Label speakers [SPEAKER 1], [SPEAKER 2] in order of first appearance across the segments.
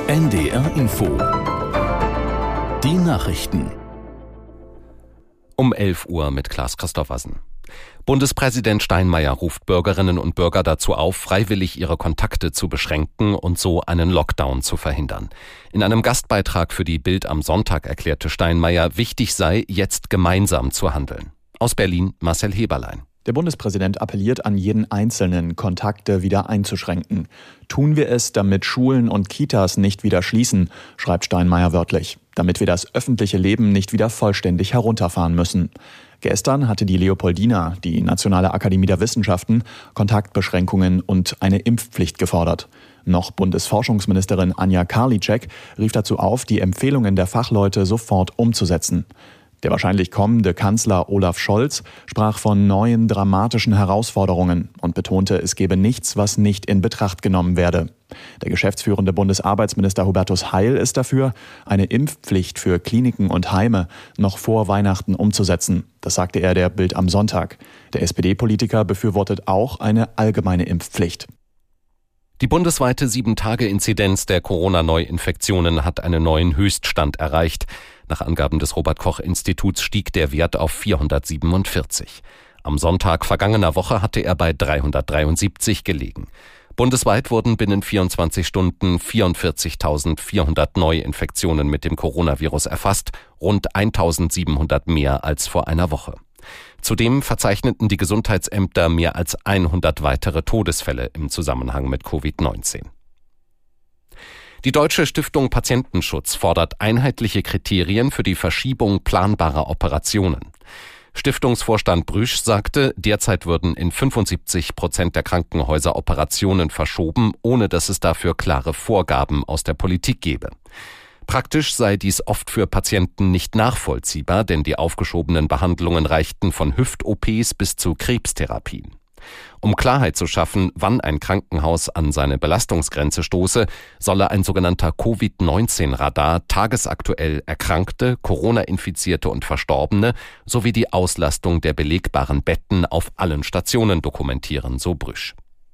[SPEAKER 1] NDR Info. Die Nachrichten.
[SPEAKER 2] Um 11 Uhr mit Klaas Christoffersen. Bundespräsident Steinmeier ruft Bürgerinnen und Bürger dazu auf, freiwillig ihre Kontakte zu beschränken und so einen Lockdown zu verhindern. In einem Gastbeitrag für die Bild am Sonntag erklärte Steinmeier, wichtig sei, jetzt gemeinsam zu handeln. Aus Berlin Marcel Heberlein.
[SPEAKER 3] Der Bundespräsident appelliert an jeden Einzelnen, Kontakte wieder einzuschränken. Tun wir es, damit Schulen und Kitas nicht wieder schließen, schreibt Steinmeier wörtlich. Damit wir das öffentliche Leben nicht wieder vollständig herunterfahren müssen. Gestern hatte die Leopoldina, die Nationale Akademie der Wissenschaften, Kontaktbeschränkungen und eine Impfpflicht gefordert. Noch Bundesforschungsministerin Anja Karliczek rief dazu auf, die Empfehlungen der Fachleute sofort umzusetzen. Der wahrscheinlich kommende Kanzler Olaf Scholz sprach von neuen dramatischen Herausforderungen und betonte, es gebe nichts, was nicht in Betracht genommen werde. Der geschäftsführende Bundesarbeitsminister Hubertus Heil ist dafür, eine Impfpflicht für Kliniken und Heime noch vor Weihnachten umzusetzen. Das sagte er der Bild am Sonntag. Der SPD-Politiker befürwortet auch eine allgemeine Impfpflicht.
[SPEAKER 2] Die bundesweite 7-Tage-Inzidenz der Corona-Neuinfektionen hat einen neuen Höchststand erreicht. Nach Angaben des Robert-Koch-Instituts stieg der Wert auf 447. Am Sonntag vergangener Woche hatte er bei 373 gelegen. Bundesweit wurden binnen 24 Stunden 44.400 Neuinfektionen mit dem Coronavirus erfasst, rund 1.700 mehr als vor einer Woche. Zudem verzeichneten die Gesundheitsämter mehr als 100 weitere Todesfälle im Zusammenhang mit Covid-19. Die Deutsche Stiftung Patientenschutz fordert einheitliche Kriterien für die Verschiebung planbarer Operationen. Stiftungsvorstand Brüsch sagte, derzeit würden in 75% der Krankenhäuser Operationen verschoben, ohne dass es dafür klare Vorgaben aus der Politik gebe. Praktisch sei dies oft für Patienten nicht nachvollziehbar, denn die aufgeschobenen Behandlungen reichten von Hüft-OPs bis zu Krebstherapien. Um Klarheit zu schaffen, wann ein Krankenhaus an seine Belastungsgrenze stoße, solle ein sogenannter Covid-19-Radar tagesaktuell Erkrankte, Corona-Infizierte und Verstorbene sowie die Auslastung der belegbaren Betten auf allen Stationen dokumentieren, so Brüsch.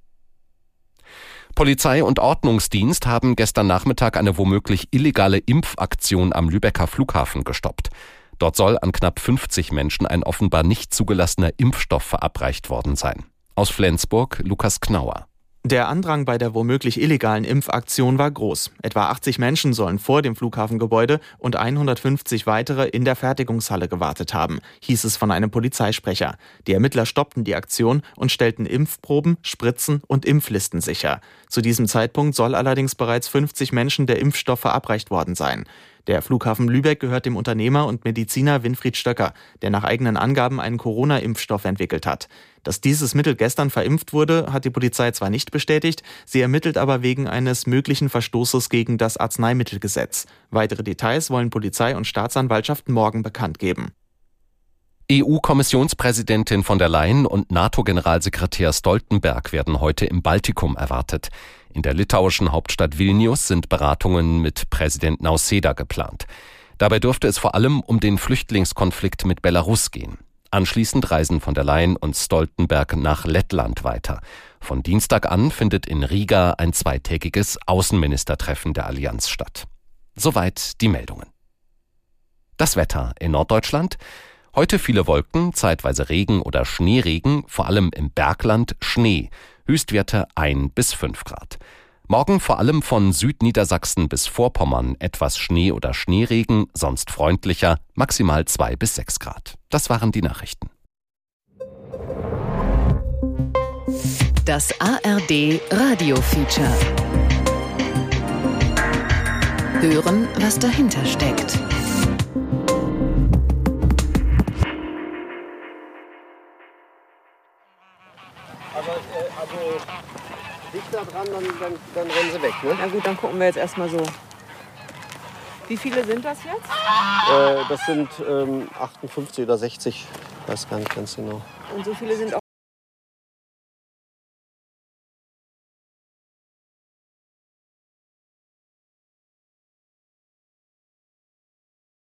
[SPEAKER 2] Polizei und Ordnungsdienst haben gestern Nachmittag eine womöglich illegale Impfaktion am Lübecker Flughafen gestoppt. Dort soll an knapp 50 Menschen ein offenbar nicht zugelassener Impfstoff verabreicht worden sein. Aus Flensburg Lukas Knauer.
[SPEAKER 4] Der Andrang bei der womöglich illegalen Impfaktion war groß. Etwa 80 Menschen sollen vor dem Flughafengebäude und 150 weitere in der Fertigungshalle gewartet haben, hieß es von einem Polizeisprecher. Die Ermittler stoppten die Aktion und stellten Impfproben, Spritzen und Impflisten sicher. Zu diesem Zeitpunkt soll allerdings bereits 50 Menschen der Impfstoff verabreicht worden sein. Der Flughafen Lübeck gehört dem Unternehmer und Mediziner Winfried Stöcker, der nach eigenen Angaben einen Corona-Impfstoff entwickelt hat. Dass dieses Mittel gestern verimpft wurde, hat die Polizei zwar nicht bestätigt, sie ermittelt aber wegen eines möglichen Verstoßes gegen das Arzneimittelgesetz. Weitere Details wollen Polizei und Staatsanwaltschaft morgen bekannt geben.
[SPEAKER 2] EU-Kommissionspräsidentin von der Leyen und NATO-Generalsekretär Stoltenberg werden heute im Baltikum erwartet. In der litauischen Hauptstadt Vilnius sind Beratungen mit Präsident Nausėda geplant. Dabei dürfte es vor allem um den Flüchtlingskonflikt mit Belarus gehen. Anschließend reisen von der Leyen und Stoltenberg nach Lettland weiter. Von Dienstag an findet in Riga ein zweitägiges Außenministertreffen der Allianz statt. Soweit die Meldungen. Das Wetter in Norddeutschland. Heute viele Wolken, zeitweise Regen oder Schneeregen, vor allem im Bergland Schnee. Höchstwerte 1 bis 5 Grad. Morgen vor allem von Südniedersachsen bis Vorpommern etwas Schnee oder Schneeregen, sonst freundlicher, maximal 2 bis 6 Grad. Das waren die Nachrichten.
[SPEAKER 5] Das ARD Radio-Feature. Hören, was dahinter steckt.
[SPEAKER 6] Also dichter dran, dann rennen sie weg, ne?
[SPEAKER 7] Na gut, dann gucken wir jetzt erstmal so. Wie viele sind das jetzt?
[SPEAKER 6] Das sind 58 oder 60, ich weiß gar nicht ganz genau.
[SPEAKER 7] Und so viele sind